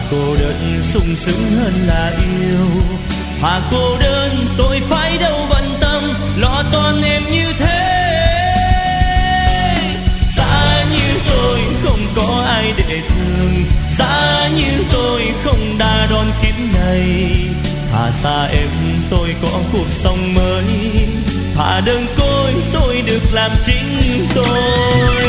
cô đơn sung sướng hơn là yêu. Thà cô đơn tôi phải đâu bận tâm lo toan em như thế. Giá như tôi không có ai để thương, giá như tôi không đã đón kiếp này. Thà xa em tôi có cuộc sống mới, thà đơn côi tôi được làm chính tôi.